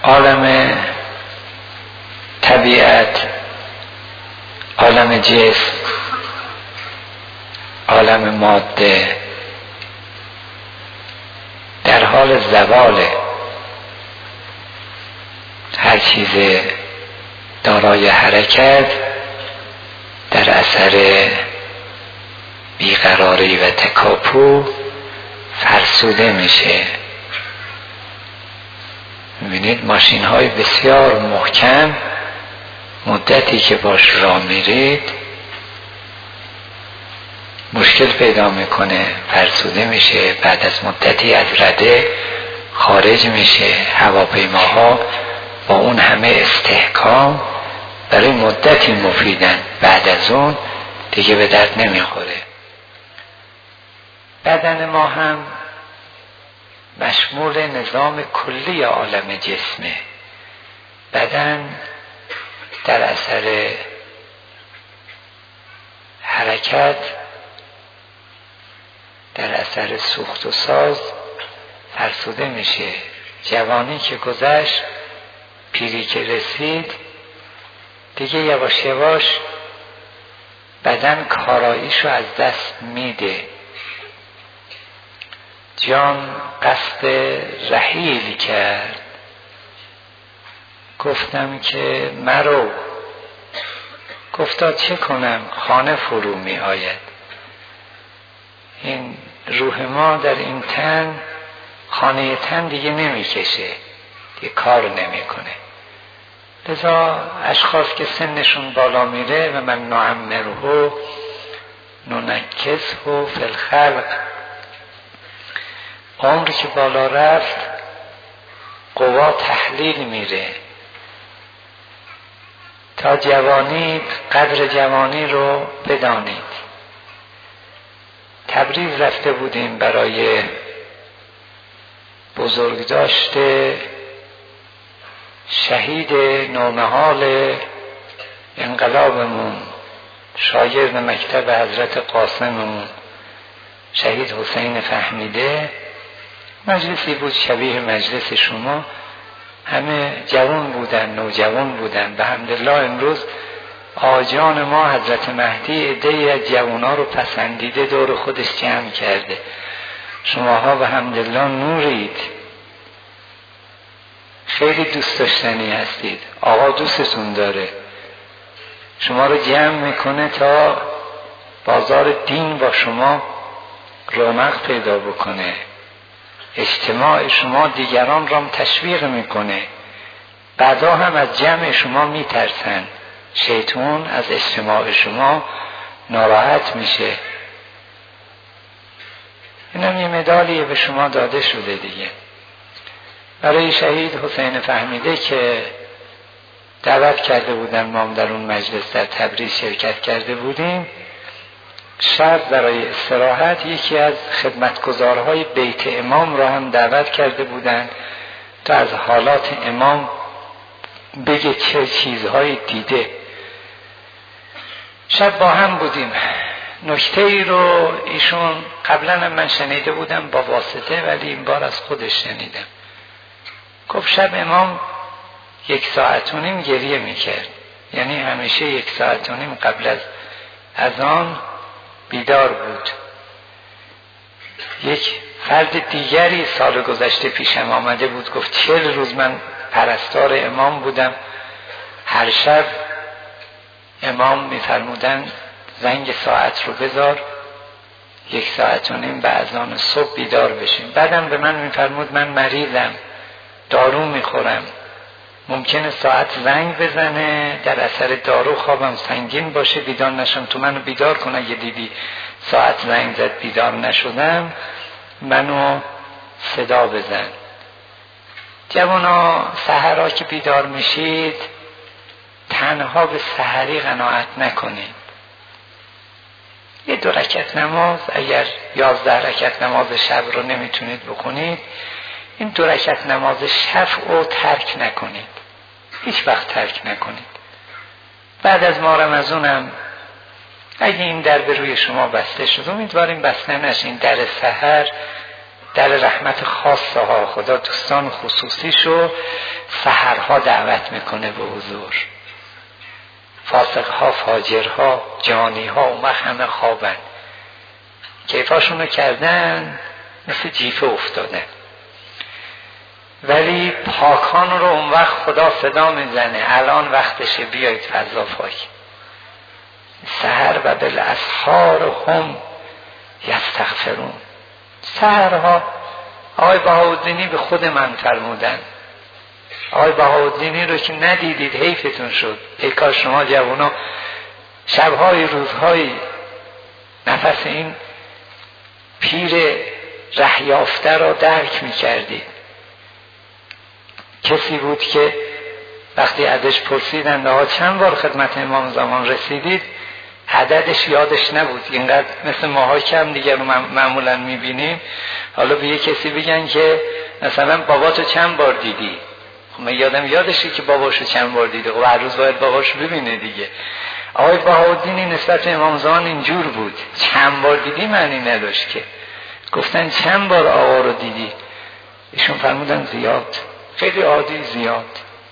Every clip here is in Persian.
عالم طبیعت، عالم جسم، عالم ماده در حال زواله. هر چیز دارای حرکت در اثر بیقراری و تکاپو فرسوده میشه. میبینید ماشین های بسیار محکم مدتی که باش راه میرید مشکل پیدا میکنه، فرسوده میشه، بعد از مدتی از رده خارج میشه. هواپیماها با اون همه استحکام برای مدتی مفیدن، بعد از اون دیگه به درد نمیخوره. بدن ما هم مشمول نظام کلی عالم جسمه. بدن در اثر حرکت، در اثر سوخت و ساز فرسوده میشه. جوانی که گذشت، پیری که رسید، دیگه یواش یواش بدن کاراییشو از دست میده. جان قصد رحیل کرد، گفتم که مرو. گفتا چه کنم، خانه فرو می آید. این روح ما در این تن، خانه تن دیگه نمی کشه، دیگه کار نمی کنه. لذا اشخاص که سنشون بالا میره و من نعمره ننکسه فی الخلق، عمری که بالا رفت قوا تحلیل میره. تا جوانی قدر جوانی رو بدانید. تبریز رفته بودیم برای بزرگداشت شهید نونهال انقلابمون، شاگرد مکتب حضرت قاسممون، شهید حسین فهمیده. مجلسی بود شبیه مجلس شما، همه جوان بودن، نوجوان بودن. به حمدالله امروز آجان ما حضرت مهدی عده‌ای از جوان‌ها رو پسندیده دور خودش جمع کرده. شماها به حمدالله نورید، خیلی دوست داشتنی هستید، آقا دوستتون داره، شما رو جمع میکنه تا بازار دین با شما رونق پیدا بکنه. اجتماع شما دیگران را تشویق میکنه. بعدا هم از جمع شما میترسن، شیطان از اجتماع شما ناراحت میشه. اینم یه مدالیه به شما داده شده دیگه. برای شهید حسین فهمیده که دعوت کرده بودن، ما در اون مجلس در تبریز شرکت کرده بودیم. شب برای استراحت یکی از خدمتگزارهای بیت امام را هم دعوت کرده بودن تا از حالات امام بگه چه چیزهایی دیده. شب با هم بودیم. نکته ای رو ایشون قبلا هم من شنیده بودم با واسطه، ولی این بار از خودش شنیدم. گفت شب امام 1.5 ساعت گریه میکرد، یعنی همیشه 1.5 ساعت قبل از اذان بیدار بود. یک فرد دیگری سال گذشته پیشم آمده بود، گفت 40 روز من پرستار امام بودم، هر شب امام میفرمودن زنگ ساعت رو بذار 1.5 ساعت به اذان صبح بیدار بشیم. بعدم به من میفرمود من مریضم، دارو میخورم، ممکنه ساعت زنگ بزنه، در اثر دارو خوابم سنگین باشه، بیدار نشم، تو منو بیدار کن. اگه دیدی ساعت زنگ زد بیدار نشدم منو صدا بزن. جوانا سحرها که بیدار میشید تنها به سحری قناعت نکنید. یه 2 رکعت نماز، اگر 11 رکعت نماز شب رو نمیتونید بخونید، این 2 رکعت نماز شفع رو ترک نکنید، هیچ وقت ترک نکنید. بعد از ماه رمضانم اگه این در به روی شما بسته شد، امیدواریم بسته نشه، این در سحر در رحمت خاصه ها خدا دوستان خصوصیشو سحرها دعوت میکنه به حضور. فاسقها، فاجرها، جانیها اون وقت همه خوابن، کیفاشونو کردن، مثل جیفه افتادن. ولی پاکان رو اون وقت خدا صدا میزنه الان وقتشه، بیایید فضا پاک. سحر و بالاسحار هم یستغفرون. سحرها آقای بهاءالدینی به خود من فرمودن، آقای بهاءالدینی رو که ندیدید حیفتون شد. ای کاش شما جوانا شبهای روزهای نفس این پیر رهیافته را درک میکردید. کسی بود که وقتی ازش پرسیدن آقا چند بار خدمت امام زمان رسیدید، عددش یادش نبود. اینقدر مثل ماها کم دیگر رو معمولا میبینیم. حالا به یه کسی بگن که مثلا باباتو چند بار دیدی، خب من یادشه که باباشو چند بار دیده، خب هر روز باید باباشو ببینه دیگه. آقای بهاءالدین نسبت به امام زمان اینجور بود، چند بار دیدی معنی نداشت که. گفتن چند بار آقا رو دیدی؟ ایشون فرمودن زیاد، خیلی عادی، زیاد.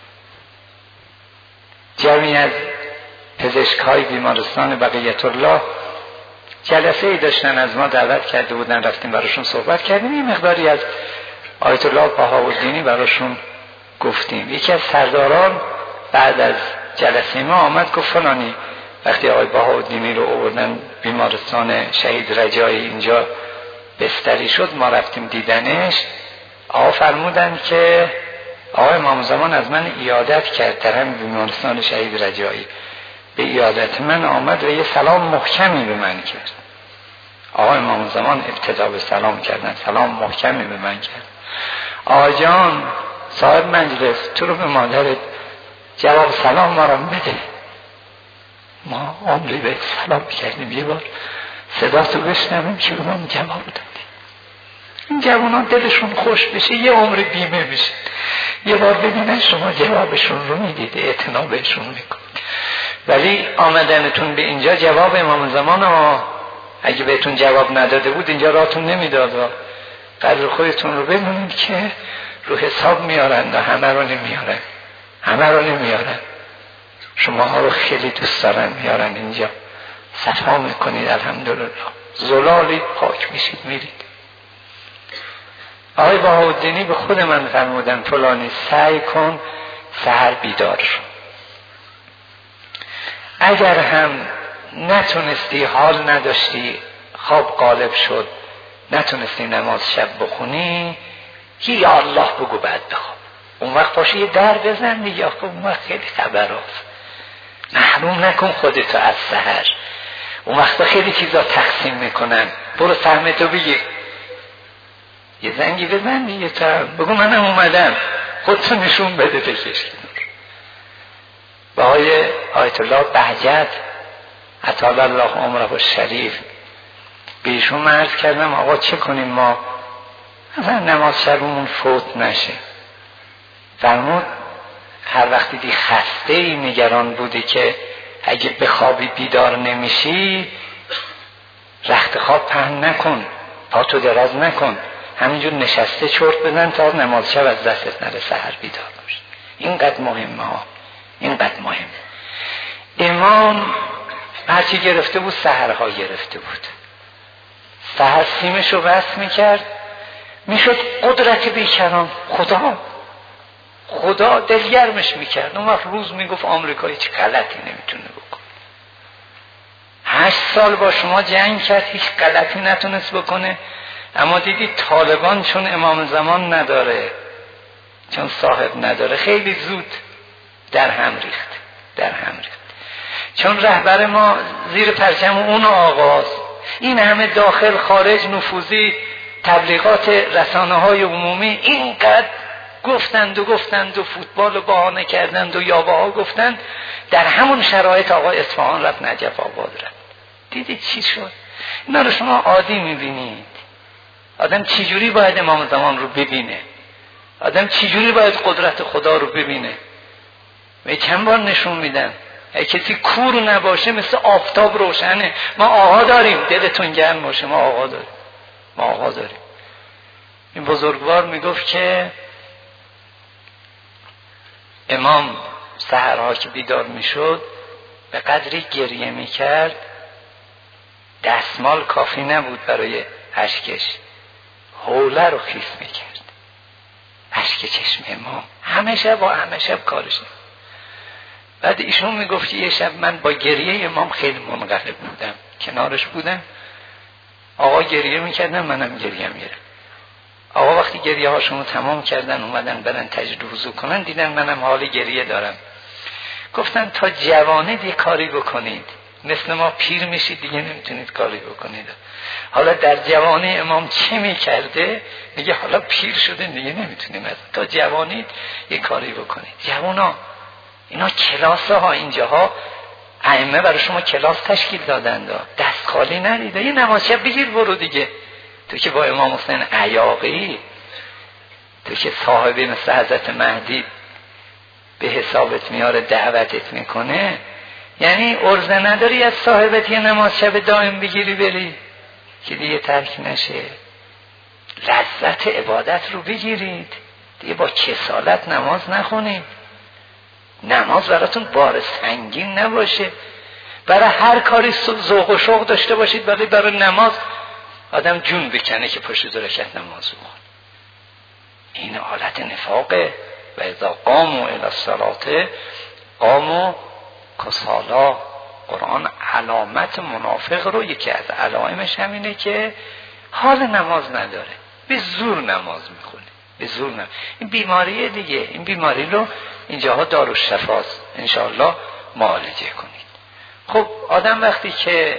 جمعی از پزشک‌های بیمارستان بقیت الله جلسه ای داشتن، از ما دعوت کرده بودن، رفتیم براشون صحبت کردیم، یه مقداری از آیت الله بهاءالدینی براشون گفتیم. یکی از سرداران بعد از جلسه ما آمد گفت فلانی وقتی آقای بهاءالدینی رو آوردن بیمارستان شهید رجایی اینجا بستری شد، ما رفتیم دیدنش. آقا فرمودن که آقای امام زمان از من عیادت کرد در همین بیمارستان شهید رجایی، به عیادت من آمد و یه سلام محکمی به من کرد. آقای امام زمان ابتدا به سلام کردن، سلام محکمی به من کرد. آقا جان صاحب مجلس تو رو به مادرت جواب سلام ما رو بده. ما عمری به سلام کردیم، یه بار صدا تو بشنویم که به من جواب دادی. این جوانان دلشون خوش بشه، یه عمر بیمه بشه، یه بار ببینن شما جوابشون رو میدید، اعتنا بهشون میکن. ولی آمدنتون به اینجا جواب امام زمان ها، اگه بهتون جواب نداده بود اینجا راهتون نمیداد. قدر خودتون رو بدونید که رو حساب میارن و همه رو نمیارن، همه رو نمیارن. شما ها رو خیلی دوست دارن میارن اینجا، صفا میکنید الحمدلله، زلالی پاک میشید میرید. آقای بهاءالدینی به خود من فرمودن فلانی سعی کن سحر بیدار شو. اگر هم نتونستی، حال نداشتی، خواب غالب شد، نتونستی نماز شب بخونی، یا الله بگو بعد بخواب. اون وقت پاشو یه در بزن دیگه، اون وقت خیلی خبر هست. محروم نکن خودتو از سحر. اون وقت خیلی چیزا تقسیم میکنن، برو سهمتو بگیر، یه زنگی بزن دیگه، بگو منم اومدم، خودتو نشون بده بکش. با آیت الله بهجت اطال الله عمره الشریف به ایشون عرض کردم آقا چه کنیم ما مثلا نماز شبمون فوت نشه. فرمود هر وقتی دی خسته ای نگران بودی که اگه بخوابی بیدار نمیشی، رخت خواب پهن نکن، پاتو دراز نکن، همینجور نشسته چرت بزن تا نماز شب از دستت نره، سحر بیدار باش. اینقدر مهمه ها، اینقدر مهم. امام هرچی گرفته بود سحرها گرفته بود. سحر سیمش رو بس میکرد، میشد قدرت بیکران خدا دلگرمش میکرد. اون وقت روز میگفت آمریکایی چه غلطی نمیتونه بکن. 8 سال با شما جنگ کرد، هیچ غلطی نتونست بکنه. اما دیدی طالبان چون امام زمان نداره، چون صاحب نداره، خیلی زود در هم ریخت. چون رهبر ما زیر پرچم اون آغاز، این همه داخل خارج نفوذی، تبلیغات رسانه های عمومی اینقدر گفتند و فوتبال بهانه کردند و یابه ها گفتند، در همون شرایط آقا اصفهان رفت، نجف آباد رفت. دیدید چی شد؟ اینا رو شما عادی میبینید. آدم چجوری باید امام زمان رو ببینه؟ آدم چجوری باید قدرت خدا رو ببینه؟ و چند بار نشون میدن اگه کسی کور نباشه مثل آفتاب روشنه. ما آقا داریم، دلتون گرم باشه، ما آقا داریم. این بزرگوار میگفت که امام سحرها که بیدار میشد به قدری گریه میکرد دستمال کافی نبود برای اشکش، حوله رو خیس میکرد اشک چشم امام، همه شب کارش نبود. بعد ایشون میگفت یه شب من با گریه امام خیلی منقلب بودم، کنارش بودم، آقا گریه میکردن منم گریه میرم. آقا وقتی گریه هاشون تمام کردن اومدن برن تجدید وضو کنن، دیدن منم حال گریه دارم، گفتن تا جوانید یه کاری بکنید، مثل ما پیر میشید دیگه نمیتونید کاری بکنید. حالا در جوانی امام چه میکرده؟ میگه حالا پیر شده دیگه نمیتونیم، تا جوانید یه کاری بکنید. جوانا اینا کلاسه ها، اینجاها ائمه برای شما کلاس تشکیل دادن، دست خالی نرید، یه نماز شب بگیر برو دیگه. تو که با امام حسین عیاقی، تو که صاحبی مثل حضرت مهدی به حسابت میاره دعوتت میکنه، یعنی عرضه نداری از صاحبت یه نماز شب دائم بگیری بری که دیگه ترک نشه. لذت عبادت رو بگیرید دیگه، با کسالت نماز نخونید. نماز براتون بار سنگین نباشه، برای هر کاری ذوق و شوق داشته باشید، ولی برای نماز آدم جون بکنه که پشت 2 رکعت نماز بخونه. این حالت نفاقه. و اذا قاموا الی الصلاة قاموا کسالا. قرآن علامت منافق رو، یکی از علائمش همینه که حال نماز نداره، به زور نماز میخونه، به زور نماز. این بیماریه دیگه، این بیماری رو اینجاها دارالشفاست، انشاءالله معالجه کنید. خب آدم وقتی که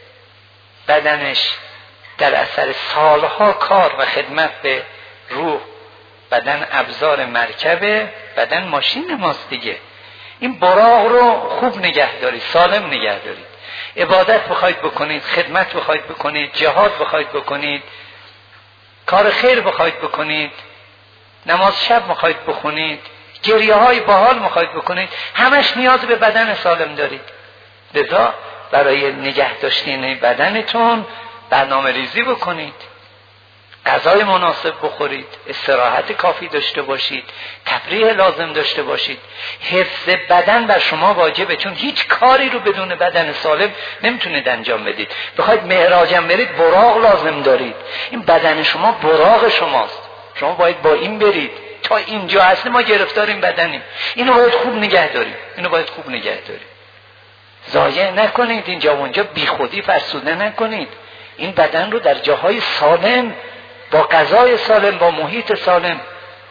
بدنش در اثر سالها کار و خدمت به روح، بدن ابزار مرکبه، بدن ماشین ماست دیگه، این براق رو خوب نگه دارید، سالم نگه دارید. عبادت بخواید بکنید، خدمت بخواید بکنید، جهاد بخواید بکنید، کار خیر بخواید بکنید، نماز شب بخواید بخونید، گریه های باحال بخواید بکنید، همش نیاز به بدن سالم دارید. لذا برای نگه داشتن بدنتون برنامه ریزی بکنید، غذای مناسب بخورید، استراحت کافی داشته باشید، تفریح لازم داشته باشید. حفظ بدن بر شما واجبه، چون هیچ کاری رو بدون بدن سالم نمیتونید انجام بدید. بخواید معراجم برید براق لازم دارید، این بدن شما براق شماست، شما باید با این برید. تا اینجا هست ما گرفتاریم بدنیم، اینو باید خوب نگه داریم، اینو باید خوب نگه داریم، ضایع نکنید، اینجا و اونجا بی خودی فرسوده نکنید. این بدن رو در جاهای سالم، با غذای سالم، با محیط سالم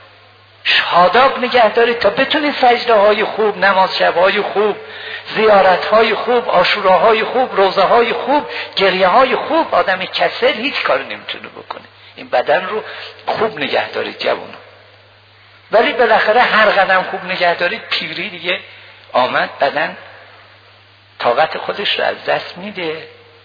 شاداب نگه دارید تا بتونید سجده های خوب، نماز شب های خوب، زیارت های خوب، عاشوراهای خوب، روزه های خوب، گریه های خوب. آدم کسل هیچ کاری نمیتونه بکنه. این بدن رو خوب نگه دارید جوانان. ولی بالاخره هر قدم خوب نگه دارید، پیری دیگه آمد، بدن طاقت خودش رو از دست میده.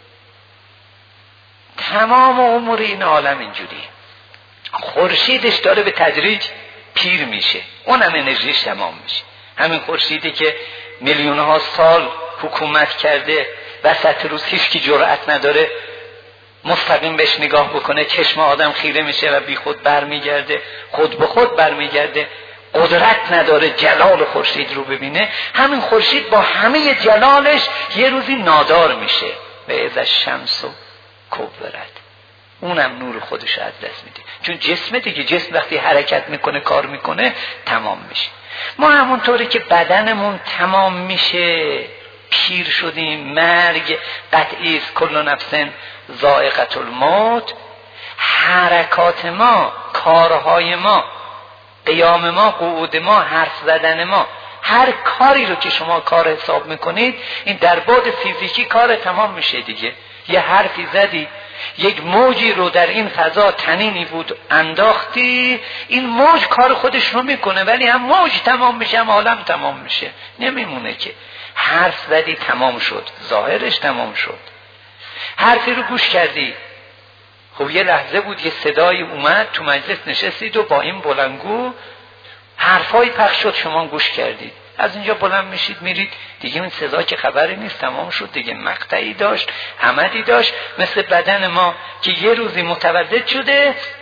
تمام امور این عالم اینجوریه. خورشیدش داره به تدریج پیر میشه، اونم انرژیش تمام میشه. همین خورشیدی که میلیون ها سال حکومت کرده، وسط روز هیچ کی جرأت نداره مستقیم بهش نگاه بکنه، چشم آدم خیره میشه و بی خود برمیگرده، خود به خود برمیگرده، قدرت نداره جلال خورشید رو ببینه. همین خورشید با همه جلالش یه روزی نادار میشه و از الشمس کبرت، اونم نور خودش از دست میده. چون جسم دیگه، جسم وقتی حرکت میکنه، کار میکنه، تمام میشه. ما همونطوری که بدنمون تمام میشه، پیر شدیم، مرگ قطعی است، کل نفس ذائقة الموت، حرکات ما، کارهای ما، قیام ما، قعود ما، حرف زدن ما، هر کاری رو که شما کار حساب میکنید، این در بعد فیزیکی کار تمام میشه دیگه. یه حرفی زدی، یک موجی رو در این فضا، تنینی بود انداختی، این موج کار خودش رو میکنه، ولی هم موج تمام میشه، هم عالم تمام میشه، نمیمونه که. حرف زدی تمام شد، ظاهرش تمام شد. حرفی رو گوش کردی، خب یه لحظه بود، یه صدایی اومد، تو مجلس نشستید و با این بلندگو حرفای پخش شد، شما گوش کردید، از اینجا بلند میشید میرید دیگه، این صدا که خبری نیست، تمام شد دیگه. مقطعی داشت، عمدی داشت، مثل بدن ما که یه روزی متولد شده،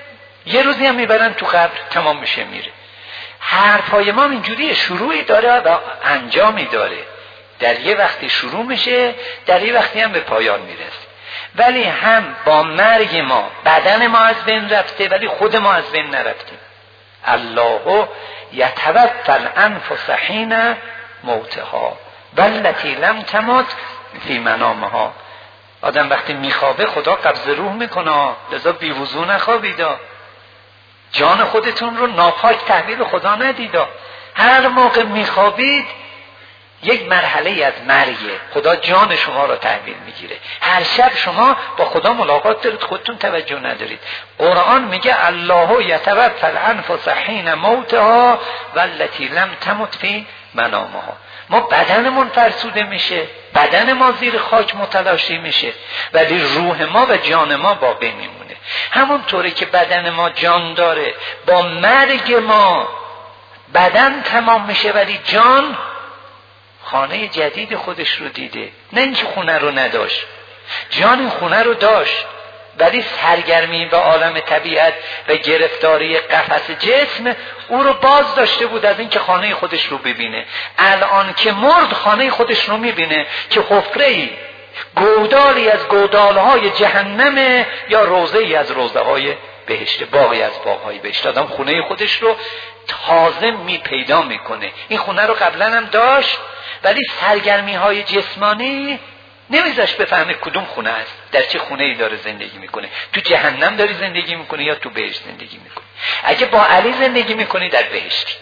یه روزی هم میبرن تو قبر، تمام میشه میره. حرفای ما اینجوریه، شروعی داره و انجامی داره، در یه وقتی شروع میشه، در یه وقتی هم به پایان میرسه. ولی هم با مرگ ما بدن ما از بین رفته ولی خود ما از بین نرفتیم. الله یتوفی الانفس حین موتها والتی لم تمت فی منامها. آدم وقتی میخوابه خدا قبض روح میکنه، لذا بیوضو نخوابیدا، جان خودتون رو ناپاک تحویل خدا ندیدا. هر موقع میخوابید یک مرحله از مرگه، خدا جان شما رو تحویل میگیره. هر شب شما با خدا ملاقات دارید، خودتون توجه ندارید. قرآن میگه الله یتوفی الانفس حین موتها والتی لم تمت فی منامها. ما بدنمون فرسوده میشه، بدن ما زیر خاک متلاشی میشه، ولی روح ما و جان ما باقی میمونه. همونطوری که بدن ما جان داره، با مرگ ما بدن تمام میشه ولی جان خانه جدید خودش رو دیده. نه اینکه خونه رو نداشت، جان این خونه رو داشت ولی سرگرمی به عالم طبیعت و گرفتاری قفس جسم او رو باز داشته بود از اینکه خانه خودش رو ببینه. الان که مرد خانه خودش رو میبینه که حفره‌ای، گودالی از گودالهای جهنم یا روضه‌ای از روضه‌های بهشت، باغی از باغ‌های بهشت. آدم خونه خودش رو تازه پیدا میکنه. این خونه رو قبلا هم داشت ولی سرگرمی‌های جسمانی نمیذاش بفهمه کدوم خونه است، در چه خونه‌ای داره زندگی میکنه. تو جهنم داری زندگی میکنه یا تو بهشت زندگی میکنه. اگه با علی زندگی میکنی در بهشتی،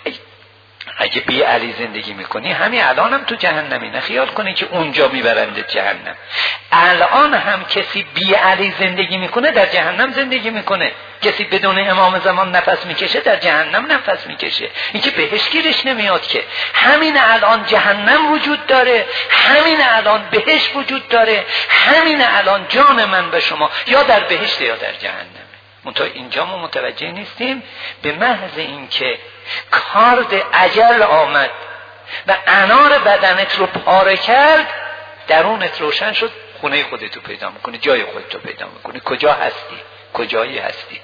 اگه بی علی زندگی میکنی همین الان هم تو جهنمی. نخیال کنی که اونجا میبرنده جهنم. الان هم کسی بی علی زندگی میکنه در جهنم زندگی میکنه. کسی بدون امام زمان نفس میکشه در جهنم نفس میکشه. این که بهشت گیرش نمیاد که. همین الان جهنم وجود داره، همین الان بهشت وجود داره، همین الان جان من به شما یا در بهشت یا در جهنم. منتها اینجا ما متوجه نیستیم. به محض اینکه کارد اجل آمد و انار بدنت رو پاره کرد، درونت روشن شد، خونه خودتو پیدا میکنی، جای خودتو پیدا میکنی. کجا هستی، کجایی هستی،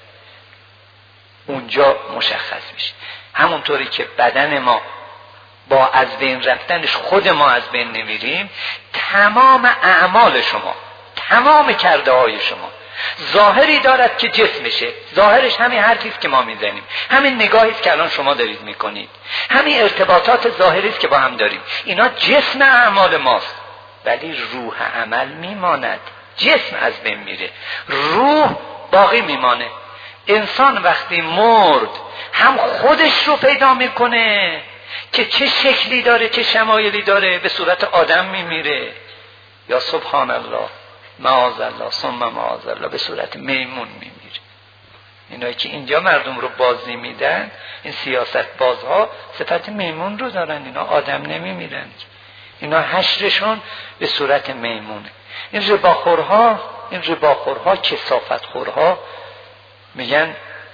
اونجا مشخص میشه. همونطوری که بدن ما با از بین رفتنش خود ما از بین نمیریم، تمام اعمال شما، تمام کرده های شما ظاهری دارد که جسمشه. ظاهرش همین حرفی است که ما میزنیم، همین نگاهی است که الان شما دارید میکنید، همین ارتباطات ظاهری است که با هم داریم. اینا جسم اعمال ماست، ولی روح عمل میماند. جسم از بین میره، روح باقی میمانه. انسان وقتی مرد هم خودش رو پیدا میکنه که چه شکلی داره، چه شمایلی داره، به صورت آدم میمیره، یا سبحان الله معاذ الله ثم معاذ الله به صورت میمون میمیره. اینایی که اینجا مردم رو بازی میدن، این سیاست بازها صفت میمون رو دارن، اینا آدم نمیمیرن، اینا حشرشون به صورت میمونه. این رباخورها کثافتخورها میگن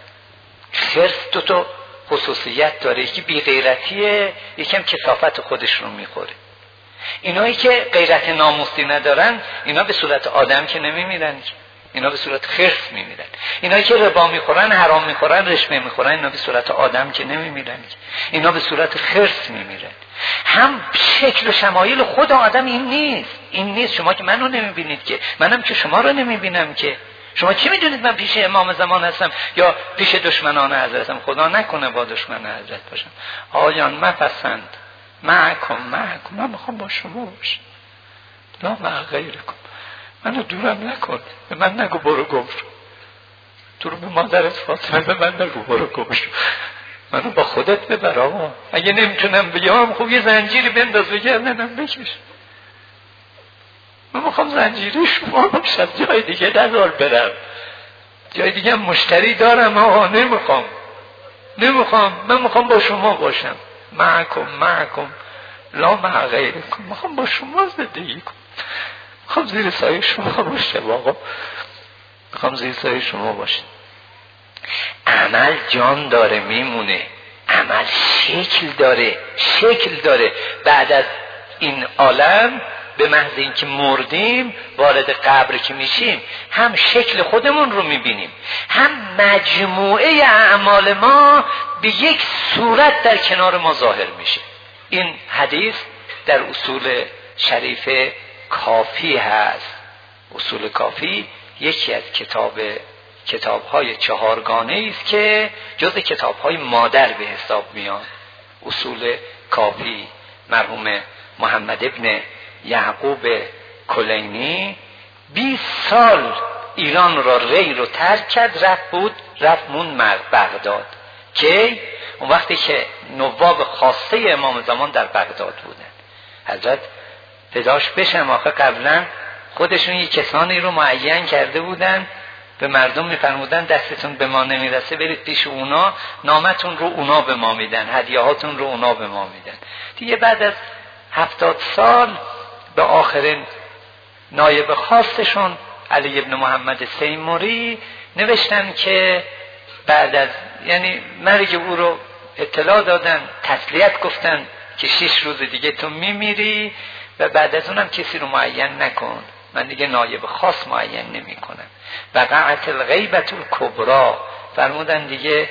خرس دو تا خصوصیت داره، یکی بی غیرتیه، یکم کثافت خودش رو میخوره. اینایی که غیرت ناموسی ندارن اینا به صورت آدم که نمیمیرن، اینا به صورت خرس میمیرن. اینایی که ربا میخورن، حرام میخورن، رشوه میخورن، اینا به صورت آدم که نمیمیرن، اینا به صورت خرس میمیرن. هم شکل و شمایل خود آدم این نیست. شما که منو نمیبینید که، منم که شما رو نمیبینم که. شما چی میدونید من پیش امام زمان هستم یا پیش دشمنان حضرتم؟ خدا نکنه با دشمن حضرت باشم. آیان مپسند معکم، من میخوام با شما باشم، لا مع غیرکم. منو دورم نکن، به من نگو برو گم شو، تو رو به مادرت فاطمه به من نگو برو گم شو، منو با خودت ببر آقا. اگه نمیتونم بیام خب یه زنجیری بنداز به گردنم بکش. من میخوام زنجیری شما باشم، جای دیگه نذار برم، جای دیگه مشتری دارم آقا. نمیخوام، من میخوام با شما باشم. معکم لا مع غیرکم، میخوام با شما زندگی کنم، میخوام زیر سایه شما باشم آقا، میخوام زیر سایه شما باشم. عمل جان داره میمونه، عمل شکل داره. بعد از این عالم به محض اینکه مردیم وارد قبر که میشیم هم شکل خودمون رو میبینیم، هم مجموعه اعمال ما به یک صورت در کنار ما ظاهر میشه. این حدیث در اصول شریف کافی هست. اصول کافی یکی از کتاب‌های 4گانه است که جز کتاب‌های مادر به حساب میاد. اصول کافی مرحوم محمد ابن یعقوب کلینی 20 سال ایران را ری رو ترک کرد، رفت مون بغداد، که اون وقتی که نواب خاصه امام زمان در بغداد بودن. حضرت فداش بشم، آخه قبلا خودشون یک کسانی رو معین کرده بودن، به مردم میفرمودن دستتون به ما نمیرسه برید پیش اونا، نامتون رو اونا به ما میدن، هدیهاتون رو اونا به ما میدن. دیگه بعد از 70 سال به آخرین نایب خاصشون علی ابن محمد سیموری نوشتن که بعد از یعنی مرگ او رو اطلاع دادن، تسلیت گفتن که 6 روز دیگه تو میمیری و بعد از اونم کسی رو معین نکن، من دیگه نایب خاص معین نمی کنم. وقعت الغیبة الکبری، فرمودن دیگه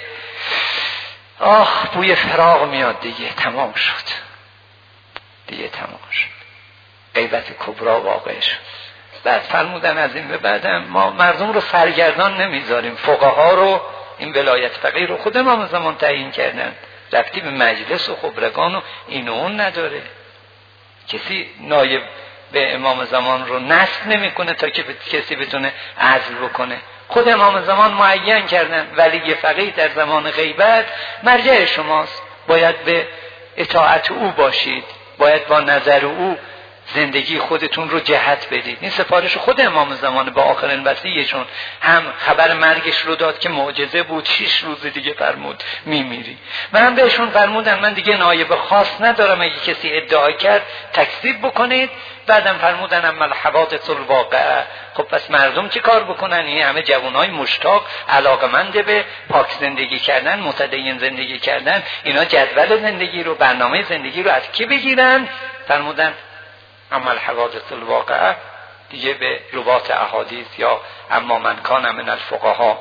بوی فراق میاد، دیگه تمام شد، دیگه تمام شد، غیبت کبری واقع شد. بعد فرمودن از این به بعدم ما مردم رو سرگردان نمیذاریم، فقها رو این ولایت فقیه رو خود امام زمان تعیین کردن، رفتی به مجلس و خبرگان و این و اون نداره، کسی نایب به امام زمان رو نصب نمیکنه تا که کسی بتونه عزل بکنه. خود امام زمان معین کردن ولی فقیه در زمان غیبت مرجع شماست، باید به اطاعت او باشید، باید با نظر او زندگی خودتون رو جهت بدید. این سفارش خود امام زمان با آخرین وصیه‌شون هم خبر مرگش رو داد که معجزه بود، 6 روز دیگه فرمود میمیری، و هم بهشون فرمودن من دیگه نایب خاص ندارم، اگه کسی ادعا کرد تکذیب بکنید. بعدم فرمودن اما الحوادث الواقعه، خب پس مردم چی کار بکنن؟ این همه جوانای مشتاق علاقمند به پاک زندگی کردن، متدین زندگی کردن، اینا جدول زندگی رو، برنامه زندگی رو از کی بگیرن؟ فرمودن اما الحوادث الواقعه، دیگه به روات احادیث یا اما من کان من الفقها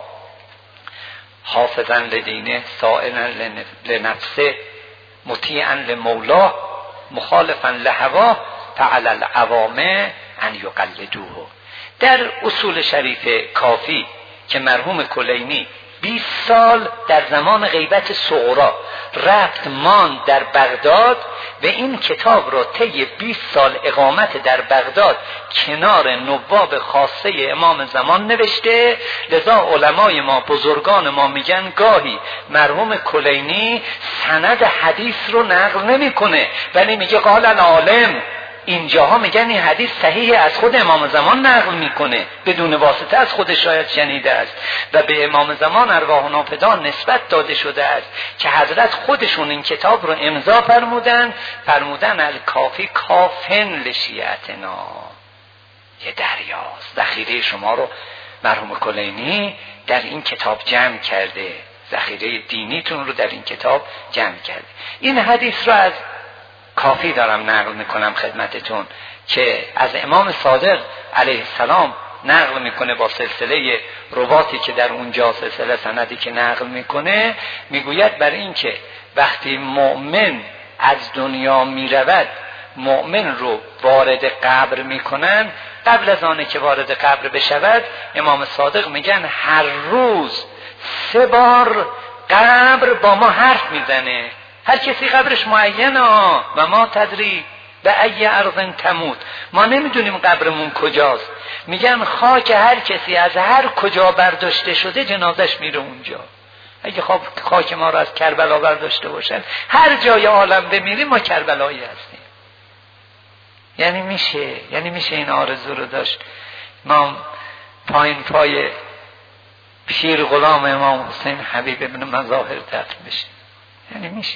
حافظا لدینه سائلا لنفسه مطیعا لمولاه مخالفا لهواه فعلی العوامه ان یقلدوه. در اصول شریف کافی که مرحوم کلینی 20 سال در زمان غیبت صغری رفت ماند در بغداد و این کتاب را طی 20 سال اقامت در بغداد کنار نواب خاصه امام زمان نوشته. لذا علمای ما، بزرگان ما میگن گاهی مرحوم کلینی سند حدیث رو نقل نمیکنه ولی میگه قال العالم، اینجاها میگن این حدیث صحیح، از خود امام زمان نقل میکنه، بدون واسطه از خودش شاید شنیده است و به امام زمان ارواح نافدا نسبت داده شده است که حضرت خودشون این کتاب رو امضا فرمودن الکافی کافن لشیعتنا، یه دریاست، ذخیره شما رو مرحوم کلینی در این کتاب جمع کرده، ذخیره دینیتون رو در این کتاب جمع کرده. این حدیث رو از کافی دارم نقل میکنم خدمتتون که از امام صادق علیه السلام نقل میکنه با سلسله رواتی که در اونجا، سلسله سندی که نقل میکنه، میگوید برای این که وقتی مؤمن از دنیا میرود مؤمن رو وارد قبر میکنن، قبل از آنه که وارد قبر بشود امام صادق میگن هر روز 3 بار قبر با ما حرف میزنه، هر کسی قبرش معینه و ما تدری به ای ارض تموت، ما نمیدونیم قبرمون کجاست. میگن خاک هر کسی از هر کجا برداشته شده جنازش میره اونجا. اگه خاک ما رو از کربلا برداشته باشن هر جای عالم بمیریم ما کربلایی هستیم. یعنی میشه این آرزو رو داشت ما پایین پای پیر غلام امام حسین حبیب ابن مظاهر دفن بشه؟ یعنی میشه.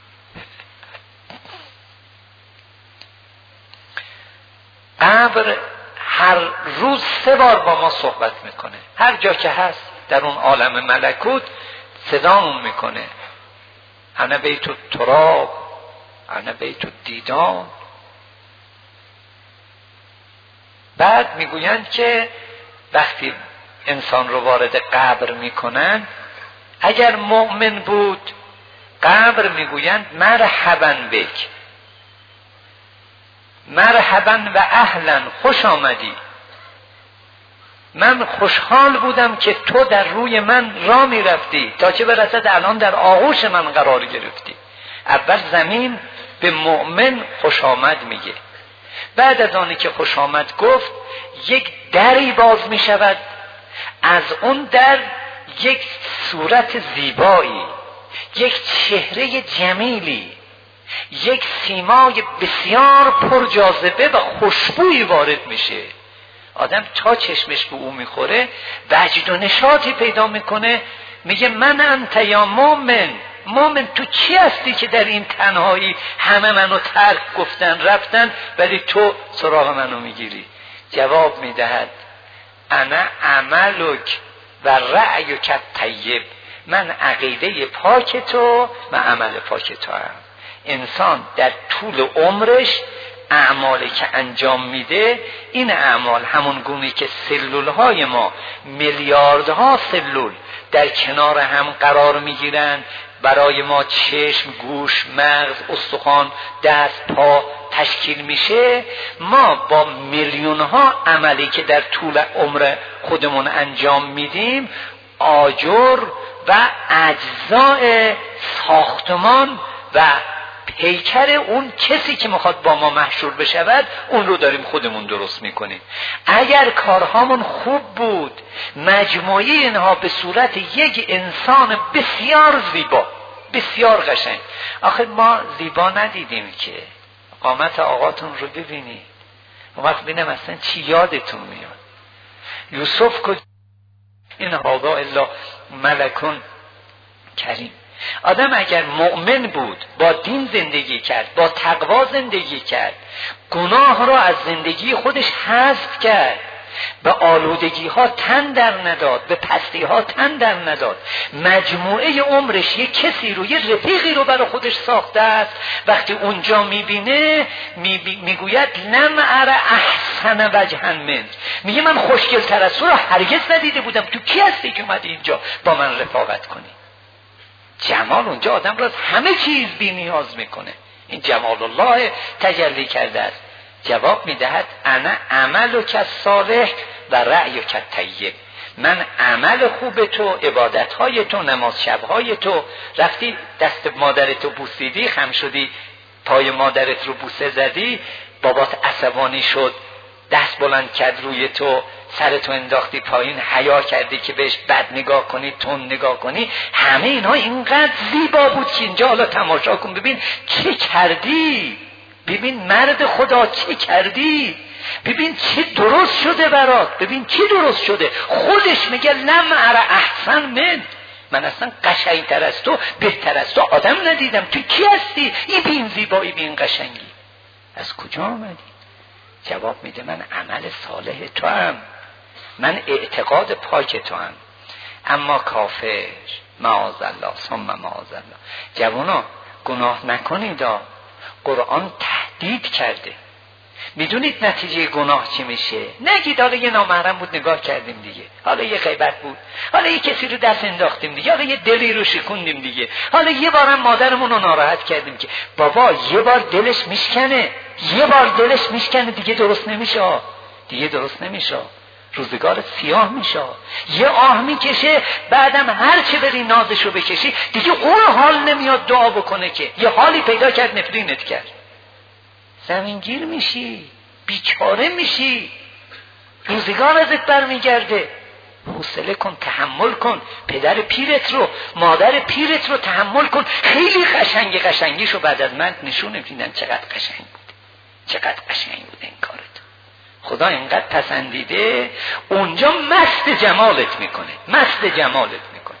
قبر هر روز 3 بار با ما صحبت میکنه، هر جا که هست در اون عالم ملکوت صدامون میکنه، انا بیت التراب انا بیت الدیدان بعد میگویند که وقتی انسان رو وارد قبر میکنن، اگر مؤمن بود قبر میگویند مرحبا بک، مرحبا و اهلا، خوش آمدی، من خوشحال بودم که تو در روی من راه میرفتی تا چه برسد الان در آغوش من قرار گرفتی. اول زمین به مؤمن خوش آمد میگه، بعد از آنی که خوش آمد گفت یک دری باز میشود، از اون در یک صورت زیبایی، یک چهره جمیلی، یک سیمای بسیار پرجاذبه و خوشبویی وارد میشه. آدم تا چشمش به او میخوره وجد و نشاطی پیدا میکنه، میگه من انت یا مومن، مومن تو چی هستی که در این تنهایی همه منو ترک گفتن رفتن ولی تو سراغ منو میگیری؟ جواب میدهد انا عملک و رأیک طیب، من عقیده پاک تو و عمل پاک تو هم. انسان در طول عمرش اعمالی که انجام میده، این اعمال همون گونه که سلولهای ما میلیاردها سلول در کنار هم قرار میگیرن، برای ما چشم، گوش، مغز، استخوان، دست، پا تشکیل میشه، ما با میلیونها عملی که در طول عمر خودمون انجام میدیم آجر و اجزاء ساختمان و پیکر اون کسی که میخواد با ما محشور بشود اون رو داریم خودمون درست میکنیم. اگر کارهامون خوب بود، مجموعه اینها به صورت یک انسان بسیار زیبا، بسیار قشنگ. آخه ما زیبا ندیدیم که. قامت آقاتون رو ببینید، اون وقت ببینم اصلا چی یادتون میاد. یوسف کجا؟ این هذا الا ملکون کریم. آدم اگر مؤمن بود، با دین زندگی کرد، با تقوا زندگی کرد، گناه را از زندگی خودش حذف کرد، به آلودگی ها تن در نداد، به پستی ها تن در نداد، مجموعه عمرش یک کسی رو، یک رفیقی رو برای خودش ساخته است، وقتی اونجا میبینه میگوید لم اره احسن وجها منک، میگه من خوشگل تر از تو رو هرگز ندیده بودم، تو کی هستی که اومدی اینجا با من رفاقت کنی؟ جمال اونجا آدم را از همه چیز بی نیاز میکنه. این جمال الله تجلی کرده است. جواب میدهد انا عملک الصالح و رأیک الطیب، من عمل خوب تو، عبادتهای تو، نماز شبهای تو، رفتی دست مادرتو بوسیدی، خم شدی پای مادرت رو بوسه زدی، بابات عصبانی شد دست بلند کرد روی تو، سرتو انداختی پایین، حیا کردی که بهش بد نگاه کنی، تون نگاه کنی، همه اینها اینقدر زیبا بود که اینجا حالا تماشا کن، ببین چه کردی، ببین مرد خدا چه کردی، ببین چه درست شده برات، ببین چه درست شده. خودش میگه لم اره احسن من، من اصلا قشنگتر از تو، بهتر از تو آدم ندیدم، تو کی هستی؟ این بین زیبایی، بین قشنگی، از کجا آمدی؟ جواب میده من عمل صالح تو هم، من اعتقاد پاک تو هم. اما کافر معاذالله ثم معاذالله. جوانا گناه نکنید، قرآن تهدید کرده. میدونید نتیجه گناه چی میشه؟ نگید حالا یه نامحرم بود نگاه کردیم دیگه، حالا یه غیبت بود، حالا یه کسی رو دست انداختیم دیگه، حالا یه دلی رو شکوندیم دیگه، حالا یه بارم مادرمون رو ناراحت کردیم که بابا یه بار دلش میشکنه، یه بار دلش میشکنه دیگه درست نمیشه، دیگه درست نمیشه، روزگار سیاه میشه، یه آه میکشه، بعدم هر چه بری نازشو بکشی دیگه اون حال نمیاد دعا بکنه که یه حالی پیدا کرد نفرینت کرد، زمینگیر میشی، بیچاره میشی، روزگار ازت برمیگرده. حوصله کن، تحمل کن، پدر پیرت رو، مادر پیرت رو تحمل کن. خیلی قشنگیشو بعد از من نشون میدن چقدر قشنگ بود، چقدر قشنگ بود این کارت. خدا اینقدر پسندیده، اونجا مست جمالت میکنه، مست جمالت میکنه.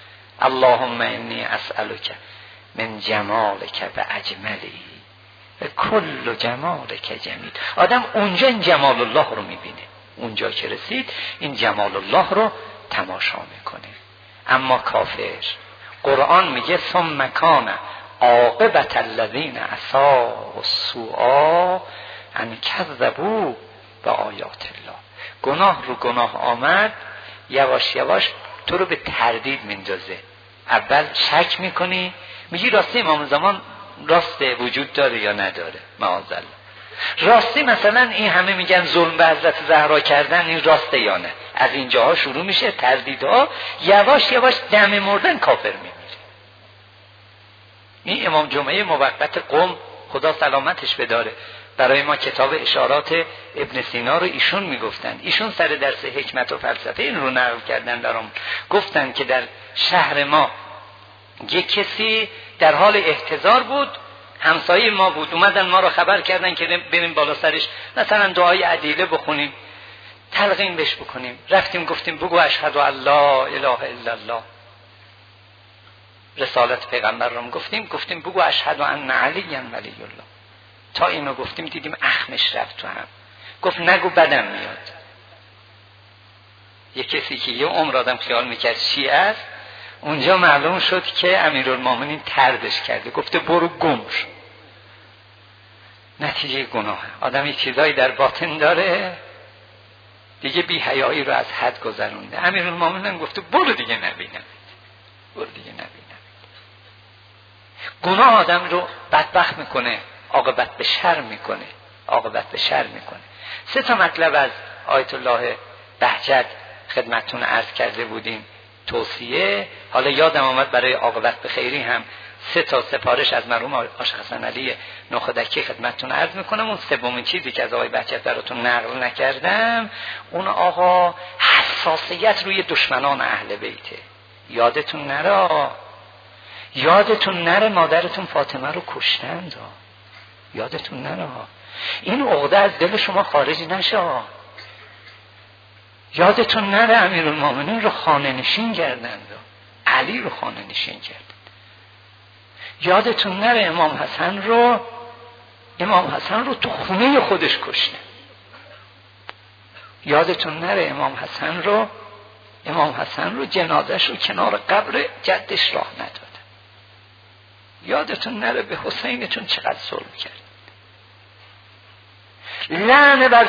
اللهم انی اسألک من جمالک و اجملی و کل جمالک جمیل. آدم اونجا این جمال الله رو میبینه، اونجا که رسید این جمال الله رو تماشا میکنه. اما کافر، قرآن میگه ثم کان عاقبت الذین اساءوا السوء ان کذبوا به آیات الله. گناه رو گناه آمد، یواش یواش تو رو به تردید میندازه. اول شک میکنی، میگی راستی امام زمان راسته وجود داره یا نداره؟ معاذالله. راستی مثلا این همه میگن ظلم به حضرت زهرا کردن، این راسته یا نه؟ از اینجاها شروع میشه تردیدها، یواش یواش دم مردن کافر میمیره. این امام جمعه موقت قم خدا سلامتش بداره برای ما کتاب اشارات ابن سینا رو ایشون میگفتن. ایشون سر درس حکمت و فلسفه این رو نقل کردن برام. گفتن که در شهر ما یک کسی در حال احتضار بود، همسایه ما بود، اومدن ما رو خبر کردن که بریم بالا سرش مثلا دعای عدیله بخونیم، تلقین بهش بکنیم. رفتیم گفتیم بگو اشهد ان لا اله الا الله، رسالت پیغمبر رو گفتیم بگو اشهد ان علی ولی الله. تا اینو گفتیم دیدیم اخمش رفت تو هم. گفت نگو بدم میاد. یه کسی که یه عمر آدم خیال میکرد شیعه است، اونجا معلوم شد که امیرالمومنین طردش کرده، گفته برو گم شو. نتیجه گناه. آدم یه چیزایی در باطن داره دیگه، بی حیایی رو از حد گذرونده. امیرالمومنین گفته برو دیگه نبینم، برو دیگه نبینم. گناه آدم رو بدبخت میکنه، عاقبت به شر میکنه. 3 مطلب از آیت الله بهجت خدمتتون عرض کرده بودیم توصیه. حالا یادم آمد برای عاقبت به خیری هم 3 سفارش از مرحوم عاشق حسن علی نخودکی خدمتتون عرض میکنم. اون 3مین چیزی که از آقای بهجت براتون نقل نکردم، اون آقا حساسیت روی دشمنان اهل بیته. یادتون نره مادرتون فاطمه رو کشتند. یادتون نره این عقده از دل شما خارج نشه. یادتون نره امیرالمومنین رو خانه نشین کردند، علی رو خانه نشین کردند. یادتون نره امام حسن رو تو خونه خودش کشتن. یادتون نره امام حسن رو جنازش رو کنار قبر جدش راه ندادن. یادتون نره به حسینتون چقدر ظلم کرد. لعنه بر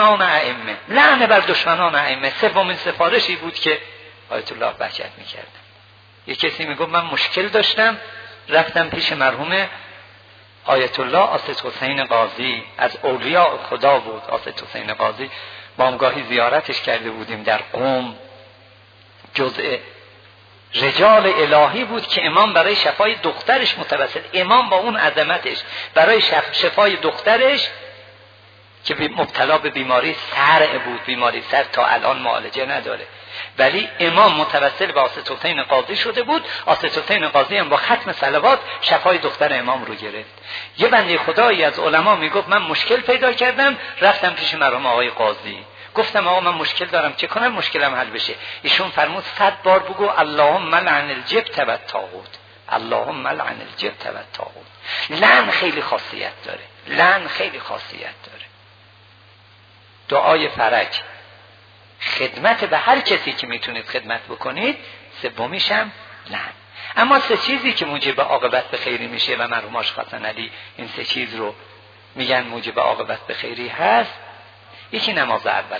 دشمنان ائمه. 3مین سفارشی بود که آیت الله بهجت میکردن. یک کسی میگفت من مشکل داشتم، رفتم پیش مرحوم آیت الله آصد حسین قاضی، از اولیاء خدا بود. آصد حسین قاضی بامگاهی زیارتش کرده بودیم در قم، جزء رجال الهی بود که امام برای شفای دخترش متوسل، امام با اون عظمتش برای شفای دخترش که مبتلا به بیماری صرع بود، بیماری صرع تا الان معالجه نداره، ولی امام متوسل به آصد حسین قاضی شده بود. آصد حسین قاضی هم با ختم صلوات شفای دختر امام رو گرفت. یه بنده خدایی از علما میگفت من مشکل پیدا کردم، رفتم پیش مرحوم آقای قاضی، گفتم آقا من مشکل دارم، چه کنم مشکلم حل بشه؟ ایشون فرمود 100 بار بگو اللهم لعن الجبت و الطاغوت، اللهم لعن الجبت و الطاغوت. لعن خیلی خاصیت داره. دعای فرج، خدمت به هر کسی که میتونید خدمت بکنید. 3میش هم لعن. اما 3 چیزی که موجب عاقبت به خیری میشه و مرحوم عاشق حسن علی این 3 چیز رو میگن موجب عاقبت به خیری هست. یکی نماز اول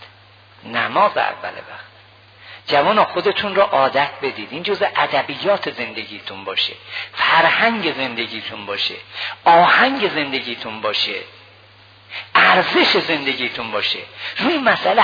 وقت. جوانا خودتون رو عادت بدید، این جزء ادبیات زندگیتون باشه، فرهنگ زندگیتون باشه، آهنگ زندگیتون باشه، ارزش زندگیتون باشه. روی مسئله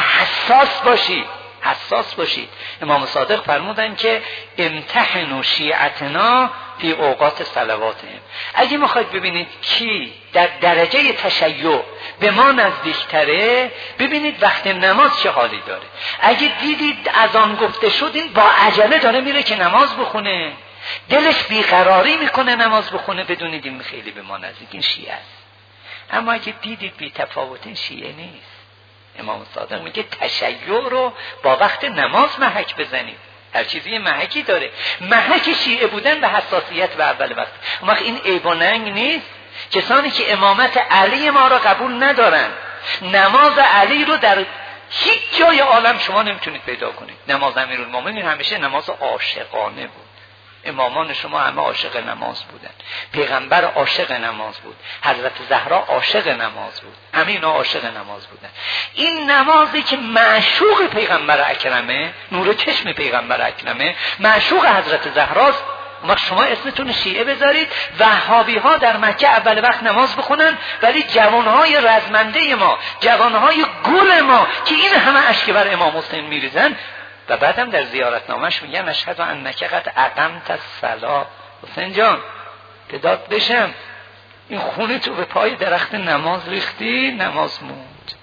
حساس باشید. امام صادق فرمودن که امتحنوا شیعتنا فی اوقات صلواتهم. اگه میخواید ببینید کی در درجه تشیع به ما نزدیکتره، ببینید وقت نماز چه حالی داره. اگه دیدید اذان گفته شد این با عجله داره میره که نماز بخونه، دلش بیقراری میکنه نماز بخونه، بدونید این خیلی به ما نزدیک، این شیعه است. اما اگه دیدید بی تفاوت، این شیعه نیست. امام صادق میگه تشیع رو با وقت نماز محک بزنید. هر چیزی محکی داره. محک شیعه بودن به حساسیت و اول وقت. اما این عیب و ننگ نیست. کسانی که امامت علی ما را قبول ندارن، نماز علی رو در هیچ جای عالم شما نمیتونید پیدا کنید. نماز امیرالمومنین همیشه نماز عاشقانه بود. امامان شما همه عاشق نماز بودن، پیغمبر عاشق نماز بود، حضرت زهرا عاشق نماز بود، همه اینا عاشق نماز بودن. این نمازی که معشوق پیغمبر اکرمه، نور چشم پیغمبر اکرمه، معشوق حضرت زهراست، ما شما اسمتون شیعه بذارید، وهابی ها در مکه اول وقت نماز بخونن، ولی جوانهای رزمنده ما، جوانهای گل ما که این همه اشک بر امام حسین میریزن و بعدم در زیارتنامه‌اش میگن اشهد انک قد اقمت الصلاة. حسین جان داد بشم، این خون تو به پای درخت نماز ریختی، نماز موند.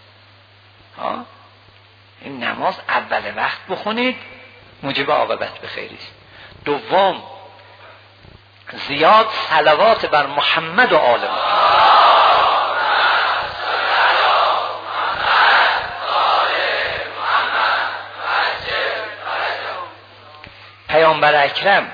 این نماز اول وقت بخونید موجب عاقبت بخیری است. دوم، زیاد صلوات بر محمد و آل محمد. پیامبر اکرم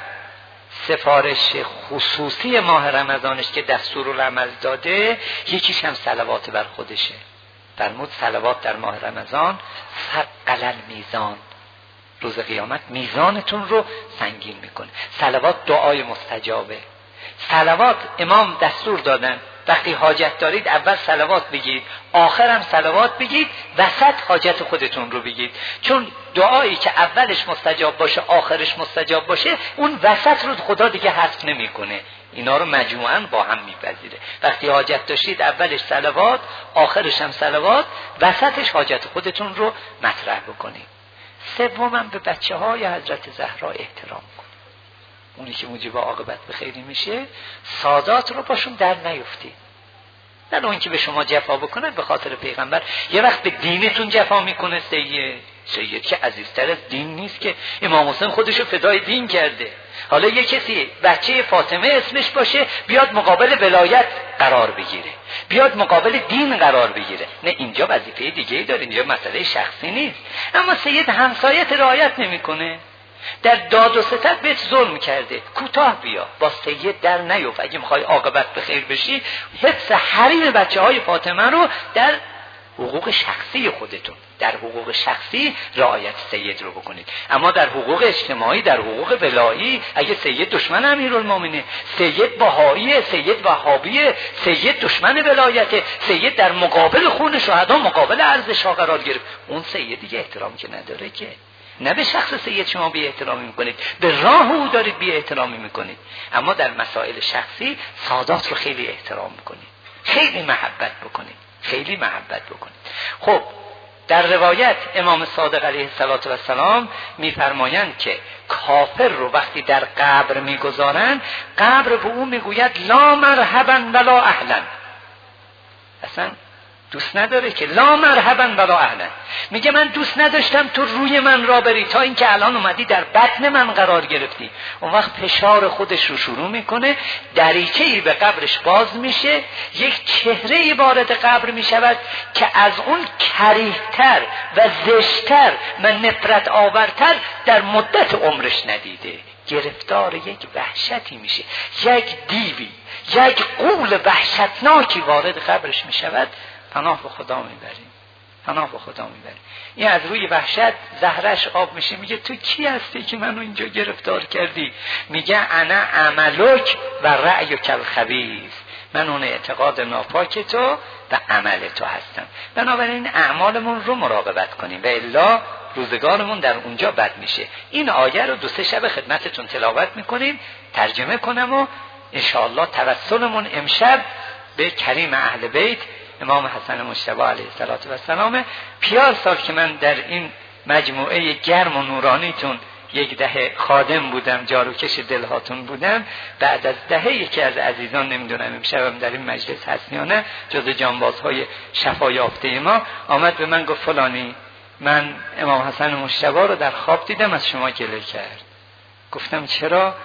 سفارش خصوصی ماه رمضانش که دستورالعمل داده، یکیش هم صلوات بر خودشه. فرمود صلوات در ماه رمضان ثقل المیزان، روز قیامت میزانتون رو سنگین میکنه. صلوات دعای مستجابه. صلوات امام دستور دادن وقتی حاجت دارید اول صلوات بگید، آخرم صلوات بگید، وسط حاجت خودتون رو بگید، چون دعایی که اولش مستجاب باشه آخرش مستجاب باشه اون وسط رو خدا دیگه حذف نمیکنه، اینا رو مجموعاً با هم میپذیره. وقتی حاجت داشتید اولش صلوات، آخرش هم صلوات، وسطش حاجت خودتون رو مطرح بکنید. سومم به بچه های حضرت زهرا احترام کنید، اونی که موجب عاقبت به خیری میشه، سادات رو باشون در نیفتید. نه اون که به شما جفا بکنه به خاطر پیغمبر. یه وقت به دینتون جفا میکنه سید که عزیزتر از دین نیست که، امام حسین خودشو فدای دین کرده. حالا یه کسی بچه فاطمه اسمش باشه بیاد مقابل ولایت قرار بگیره، بیاد مقابل دین قرار بگیره، نه اینجا وظیفه دیگه ای داره، اینجا مسئله شخصی نیست. اما سید همسایت رعایت نمیکنه، در داد و ستد بهت ظلم کرده، کوتاه بیا، با سید در نیفت. اگه میخوای عاقبت به خیر بشی، حفظ حریم بچه های فاطمه رو در حقوق شخصی خودتون، در حقوق شخصی رعایت سید رو بکنید. اما در حقوق اجتماعی، در حقوق ولایی، اگه سید دشمن امیرالمومنین، سید بهائیه، سید وهابیه، سید دشمن ولایته، سید در مقابل خون شهدا، مقابل ارزش ها قرار گرفت، اون سید دیگه احترام که نداره که. نه به شخص سید شما بی احترامی میکنید، به راه او دارید بی احترامی میکنید. اما در مسائل شخصی سادات رو خیلی احترام میکنید، خیلی محبت بکنید، خیلی محبت بکنید. خب در روایت امام صادق علیه السلام میفرمایند که کافر رو وقتی در قبر میگذارن، قبر به او میگوید لا مرحبا ولا اهلا، اصلا دوست نداره که لا مرحبا ولا اهلا. میگه من دوست نداشتم تو روی من را بری تا اینکه الان اومدی در بطن من قرار گرفتی. اون وقت فشار خودش رو شروع میکنه، دریچه‌ای به قبرش باز میشه، یک چهره‌ای وارد قبر میشود که از اون کریه‌تر و زشت‌تر و نفرت آورتر در مدت عمرش ندیده. گرفتار یک وحشتی میشه، یک دیوی، یک غول وحشتناکی وارد قبرش میشود. پناه به خدا میبریم، پناه به خدا میبریم. این از روی وحشت زهرش آب میشه، میگه تو کی هستی که منو اینجا گرفتار کردی؟ میگه انا عملک و رأیک الخبیث، من اون اعتقاد ناپاک تو و عمل تو هستم. بنابراین اعمالمون رو مراقبت کنیم و الا روزگارمون در اونجا بد میشه. این آیه رو 2-3 شب خدمتتون تلاوت میکنیم، ترجمه کنم و انشاءالله توسلمون امشب به کریم اهل بیت امام حسن مجتبی علیه السلام. پیار سال که من در این مجموعه گرم و نورانیتون 10 خادم بودم، جاروکش دلهاتون بودم. بعد از 10 یکی از عزیزان، نمیدونم امشبم در این مجلس هست یا نه، جز جانبازهای شفا یافته ما، آمد به من گفت فلانی من امام حسن مجتبی رو در خواب دیدم از شما گله کرد. گفتم چرا؟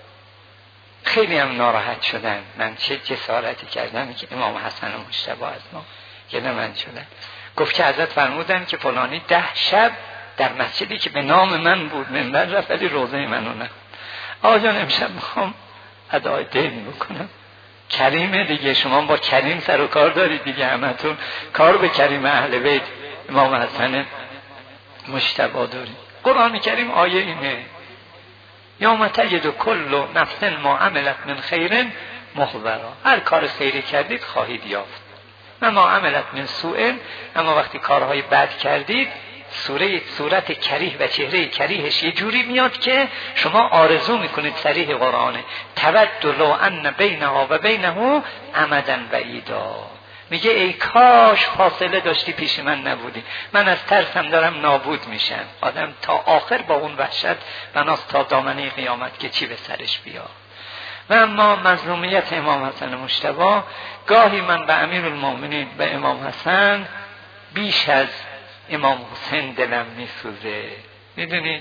خیلی هم ناراحت شدن، من چه جسارتی کردم که امام حسن مجتبی از ما گله من شدن. گفت که حضرت فرمودن که فلانی 10 شب در مسجدی که به نام من بود منبر رفت ولی روزه منو نخوند. آقا جان امشب میخوام ادای دین بکنم. کریمه دیگه، شما با کریم سر و کار دارید دیگه، همتون کار به کریم اهل بیت امام حسن مجتبی دارید. قرآن کریم آیه اینه، یوم تجد کل نفس ما عملت من خیر محضرا، هر کار خیری کردید خواهید یافت. و ما عملت من سوء، اما وقتی کارهای بد کردید صورت کریه و چهره کریهش یه جوری میاد که شما آرزو میکنید. صریح قرآنه، تود لو ان بینها و بینه امدا بعیدا، میگه ای کاش فاصله داشتی پیش من نبودی، من از ترسم دارم نابود میشم. آدم تا آخر با اون وحشت بناست تا دامنه قیامت که چی به سرش بیاد. و اما مظلومیت امام حسن مجتبی، گاهی من به امیرالمومنین به امام حسن بیش از امام حسین دلم میسوزه. میدونید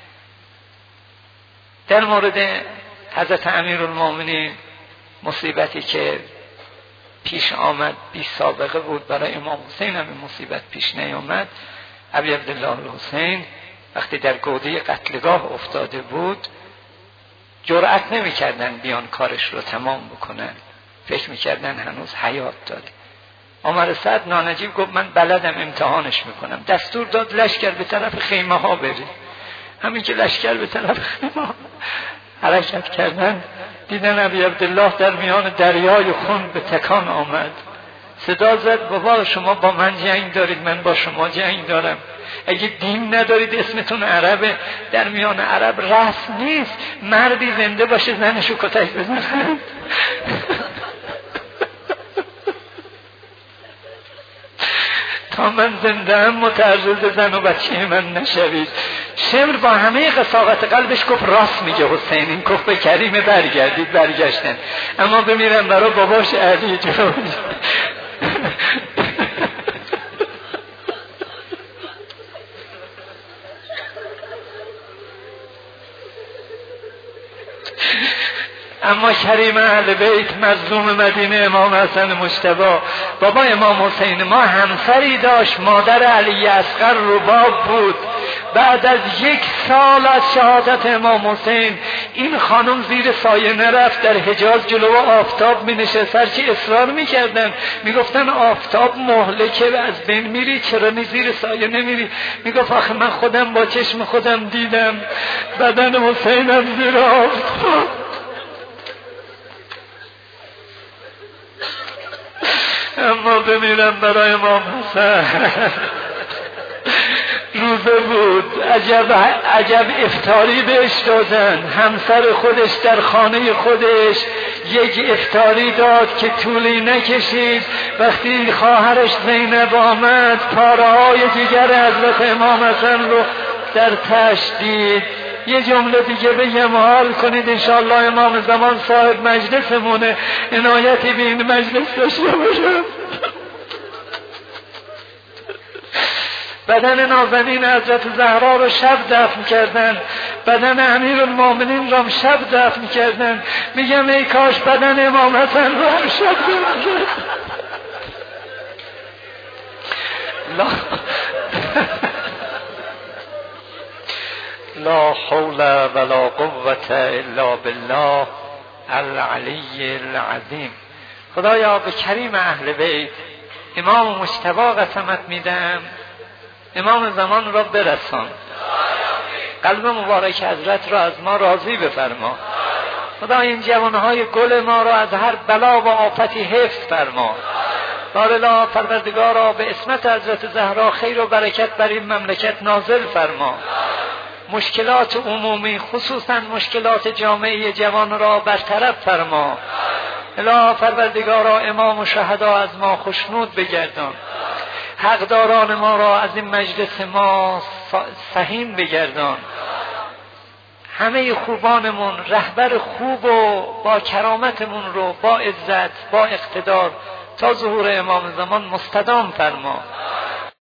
در مورد حضرت امیرالمومنین مصیبتی که پیش آمد بی سابقه بود، برای امام حسین هم مصیبت پیش نیامد. ابی عبدالله الحسین وقتی در گوده قتلگاه افتاده بود جرأت نمی کردن بیان کارش رو تمام بکنن، فکر می کردن هنوز حیات داره. عمر سعد نانجیب گفت من بلدم امتحانش میکنم، دستور داد لشکر به طرف خیمه ها بره. همین که لشکر به طرف خیمه ها حرکت کردن، دیدن ابی عبدالله در میان دریای خون به تکان آمد. صدا زد بابا شما با من جنگ دارید، من با شما جنگ دارم. اگه دین ندارید اسمتون عربه، در میان عرب رسم نیست مردی زنده باشه زنشو کتک بزنه. تا من زنده هم متعرض زن و بچه من نشوید. شمر با همه قساوت قلبش گفت راست میگه حسین، این کفر کریمه، برگردید. برگشتن، اما بمیرن برای باباش علی جون. اما کریم اهل بیت مظلوم مدینه امام حسن مجتبی بابا امام حسین ما همسری داشت، مادر علی اصغر رباب بود. بعد از 1 سال از شهادت امام حسین این خانم زیر سایه نرفت، در حجاز جلو آفتاب می نشست. هرچی اصرار می کردن می گفتن آفتاب مهلکه از بین میری، چرا زیر سایه نمیری؟ می گفت آخه من خودم با چشم خودم دیدم بدن حسینم زیر آفتاب. اما بمیرم برای امام حسن. روزه بود، عجب افطاری بهش دادن. همسر خودش در خانه خودش یک افطاری داد که طولی نکشید. وقتی خواهرش زینب آمد پاره های دیگر حضرت امام حسن رو در تشت دید. یه جمله دیگه بگم حال کنید انشاءالله امام زمان صاحب مجلسمونه، عنایتی به این مجلس داشته باشه. بدن نازنین حضرت زهرا رو شب دفن کردن، بدن امیرالمومنین رو شب دفن کردن. میگم ای کاش بدن امام حسن رو هم شب دفن کردن. لا حول ولا قوة الا بالله العلی العظیم. خدایا به کریم اهل بیت امام مجتبی قسمت میدم، امام زمان را برسان، قلب مبارک حضرت را از ما راضی بفرما. خدا این جوانهای گل ما را از هر بلا و آفتی حفظ فرما. بارالله پروردگارا به اسمت حضرت زهرا خیر و برکت بر این مملکت نازل فرما. مشکلات عمومی خصوصا مشکلات جامعه جوان را برطرف فرما. اله پروردگارا امام و شهدا از ما خوشنود بگردان، حقداران ما را از این مجلس ما سهیم بگردان. همه خوبانمون رهبر خوب و با کرامتمون رو با عزت با اقتدار تا ظهور امام زمان مستدام فرما.